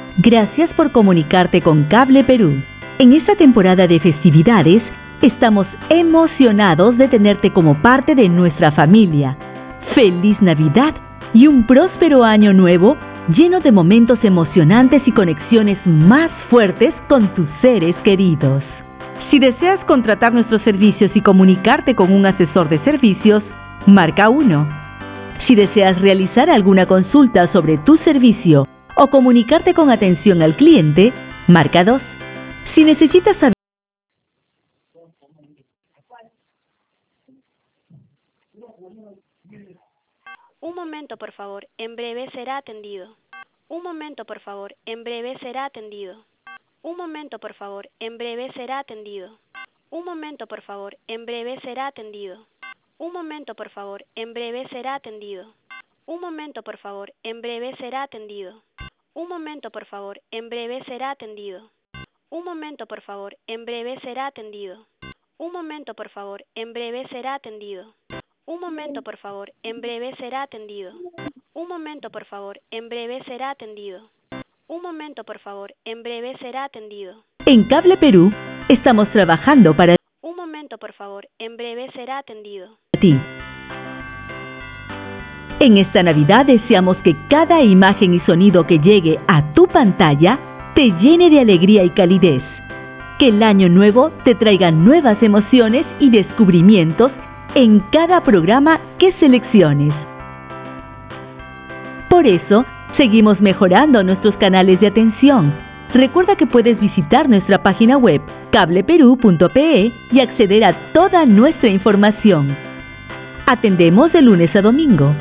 Gracias por comunicarte con Cable Perú. En esta temporada de festividades, estamos emocionados de tenerte como parte de nuestra familia. ¡Feliz Navidad y un próspero año nuevo lleno de momentos emocionantes y conexiones más fuertes con tus seres queridos! Si deseas contratar nuestros servicios y comunicarte con un asesor de servicios, marca 1. Si deseas realizar alguna consulta sobre tu servicio o comunicarte con atención al cliente, marca 2. Si necesitas saber... Un momento, por favor. En breve será atendido. Un momento, por favor. En breve será atendido. Un momento, por favor. En breve será atendido. Un momento, por favor. En breve será atendido. Un momento, por favor. En breve será atendido. Un momento, por favor. En breve será atendido. Un momento, por favor. En breve será atendido. Un momento, por favor. En breve será atendido. Un momento, por favor. En breve será atendido. Un momento, por favor. En breve será atendido. Un momento, por favor. En breve será atendido. Un momento, por favor. En breve será atendido. En Cable Perú, estamos trabajando para Un momento, por favor. En breve será atendido. ti. En esta Navidad deseamos que cada imagen y sonido que llegue a tu pantalla te llene de alegría y calidez. Que el año nuevo te traiga nuevas emociones y descubrimientos en cada programa que selecciones. Por eso, seguimos mejorando nuestros canales de atención. Recuerda que puedes visitar nuestra página web cableperú.pe y acceder a toda nuestra información. Atendemos de lunes a domingo.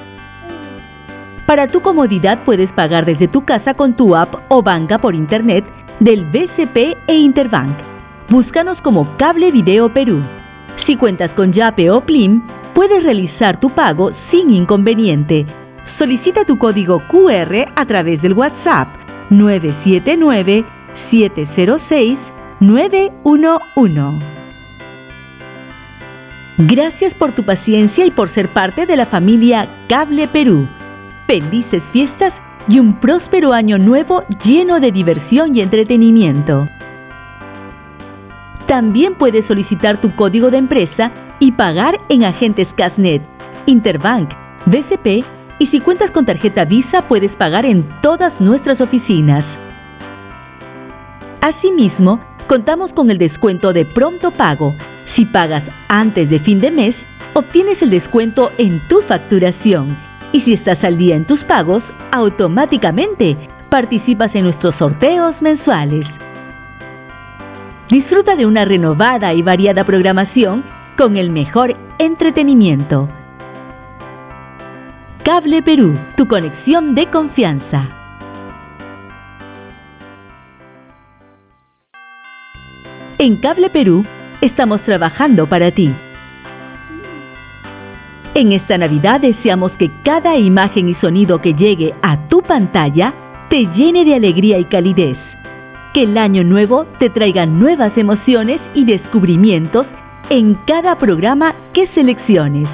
Para tu comodidad puedes pagar desde tu casa con tu app o banca por internet del BCP e Interbank. Búscanos como Cable Video Perú. Si cuentas con Yape o Plim, puedes realizar tu pago sin inconveniente. Solicita tu código QR a través del WhatsApp 979-706-911. Gracias por tu paciencia y por ser parte de la familia Cable Perú. Felices fiestas y un próspero año nuevo lleno de diversión y entretenimiento. También puedes solicitar tu código de empresa y pagar en agentes Casnet, Interbank, BCP y si cuentas con tarjeta Visa puedes pagar en todas nuestras oficinas. Asimismo, contamos con el descuento de pronto pago. Si pagas antes de fin de mes, obtienes el descuento en tu facturación. Y si estás al día en tus pagos, automáticamente participas en nuestros sorteos mensuales. Disfruta de una renovada y variada programación con el mejor entretenimiento. Cable Perú, tu conexión de confianza. En Cable Perú, estamos trabajando para ti. En esta Navidad deseamos que cada imagen y sonido que llegue a tu pantalla te llene de alegría y calidez. Que el año nuevo te traiga nuevas emociones y descubrimientos en cada programa que selecciones.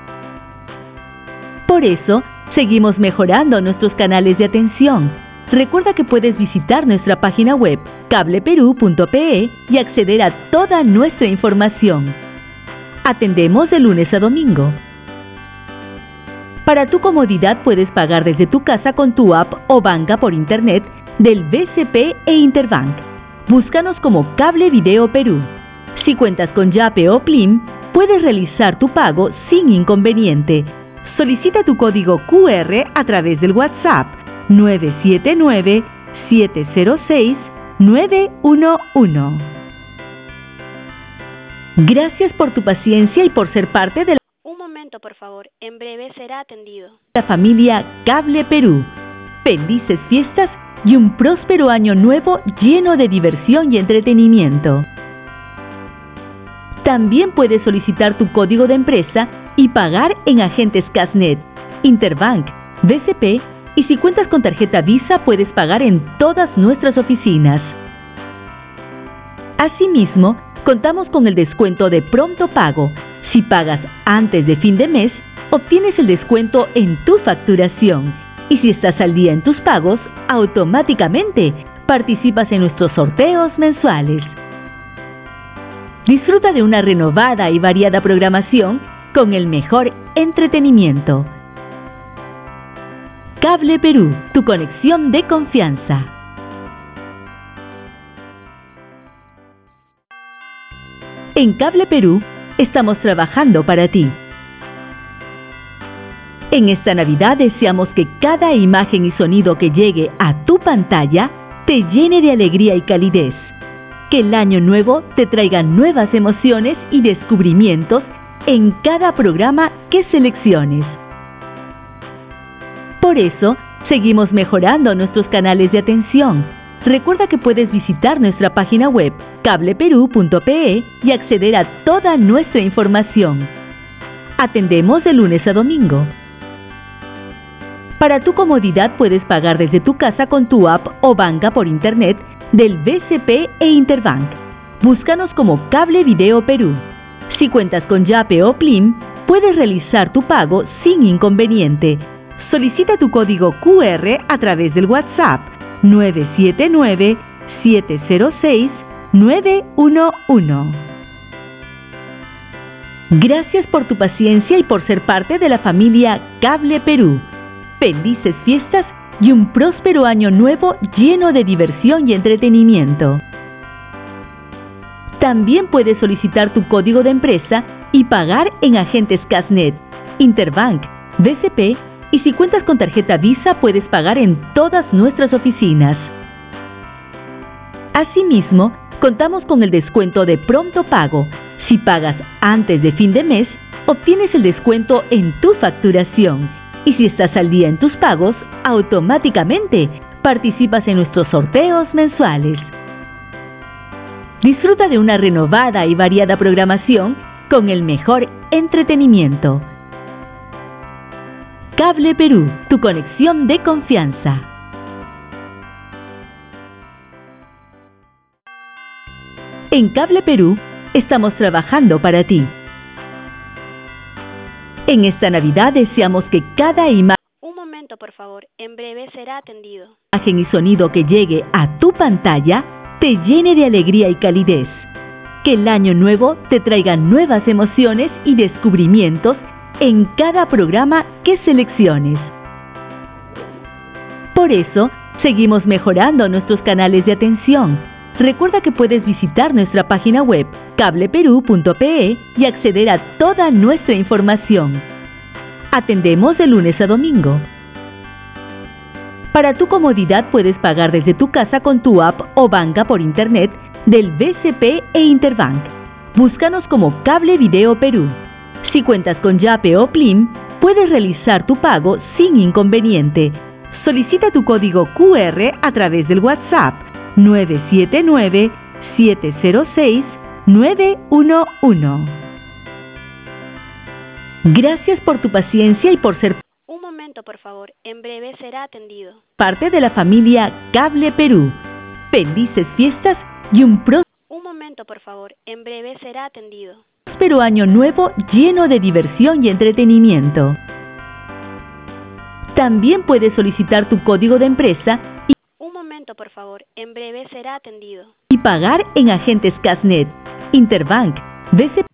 Por eso, seguimos mejorando nuestros canales de atención. Recuerda que puedes visitar nuestra página web cableperú.pe y acceder a toda nuestra información. Atendemos de lunes a domingo. Para tu comodidad puedes pagar desde tu casa con tu app o banca por internet del BCP e Interbank. Búscanos como Cable Video Perú. Si cuentas con Yape o Plim, puedes realizar tu pago sin inconveniente. Solicita tu código QR a través del WhatsApp 979-706-911. Gracias por tu paciencia y por ser parte de Un momento, por favor. En breve será atendido. la familia Cable Perú. Felices fiestas y un próspero año nuevo lleno de diversión y entretenimiento. También puedes solicitar tu código de empresa y pagar en agentes Casnet, Interbank, BCP y si cuentas con tarjeta Visa puedes pagar en todas nuestras oficinas. Asimismo, contamos con el descuento de pronto pago. Si pagas antes de fin de mes, obtienes el descuento en tu facturación. Y si estás al día en tus pagos, automáticamente participas en nuestros sorteos mensuales. Disfruta de una renovada y variada programación con el mejor entretenimiento. Cable Perú, tu conexión de confianza. En Cable Perú estamos trabajando para ti. En esta Navidad deseamos que cada imagen y sonido que llegue a tu pantalla te llene de alegría y calidez. Que el año nuevo te traiga nuevas emociones y descubrimientos en cada programa que selecciones. Por eso, seguimos mejorando nuestros canales de atención. Recuerda que puedes visitar nuestra página web cableperú.pe y acceder a toda nuestra información. Atendemos de lunes a domingo. Para tu comodidad puedes pagar desde tu casa con tu app o banca por internet del BCP e Interbank. Búscanos como Cable Video Perú. Si cuentas con Yape o Plim, puedes realizar tu pago sin inconveniente. Solicita tu código QR a través del WhatsApp 979-706-911. Gracias por tu paciencia y por ser parte de la familia Cable Perú. Felices fiestas y un próspero año nuevo lleno de diversión y entretenimiento. También puedes solicitar tu código de empresa y pagar en agentes Casnet, Interbank, BCP y si cuentas con tarjeta Visa puedes pagar en todas nuestras oficinas. Asimismo, contamos con el descuento de pronto pago. Si pagas antes de fin de mes, obtienes el descuento en tu facturación. Y si estás al día en tus pagos, automáticamente participas en nuestros sorteos mensuales. Disfruta de una renovada y variada programación con el mejor entretenimiento. Cable Perú, tu conexión de confianza. En Cable Perú estamos trabajando para ti. En esta Navidad deseamos que cada imagen Un momento, por favor. En breve será atendido. y sonido que llegue a tu pantalla te llene de alegría y calidez. Que el año nuevo te traiga nuevas emociones y descubrimientos en cada programa que selecciones. Por eso, seguimos mejorando nuestros canales de atención. Recuerda que puedes visitar nuestra página web cableperú.pe y acceder a toda nuestra información. Atendemos de lunes a domingo. Para tu comodidad puedes pagar desde tu casa con tu app o banca por internet del BCP e Interbank. Búscanos como Cable Video Perú. Si cuentas con Yape o Plim, puedes realizar tu pago sin inconveniente. Solicita tu código QR a través del WhatsApp 979-706-911. Gracias por tu paciencia y por ser Un momento, por favor. En breve será atendido. parte de la familia Cable Perú. Felices fiestas y un Un momento, por favor. En breve será atendido. próspero año nuevo lleno de diversión y entretenimiento. También puedes solicitar tu código de empresa Un momento, por favor. En breve será atendido. y pagar en agentes Casnet, Interbank, BCP